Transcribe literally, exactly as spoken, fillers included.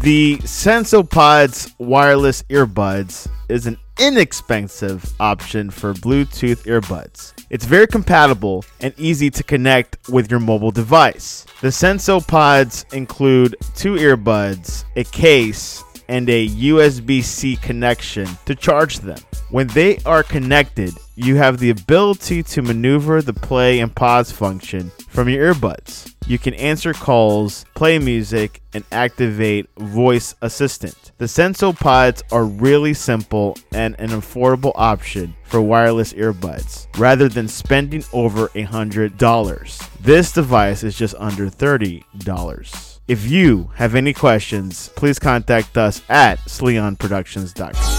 The SensoPods wireless earbuds is an inexpensive option for Bluetooth earbuds. It's very compatible and easy to connect with your mobile device. The SensoPods include two earbuds, a case, and a U S B-C connection to charge them. When they are connected, you have the ability to maneuver the play and pause function from your earbuds. You can answer calls, play music, and activate voice assistant. The SensoPods are really simple and an affordable option for wireless earbuds, rather than spending over one hundred dollars. This device is just under thirty dollars. If you have any questions, please contact us at sleon productions dot com.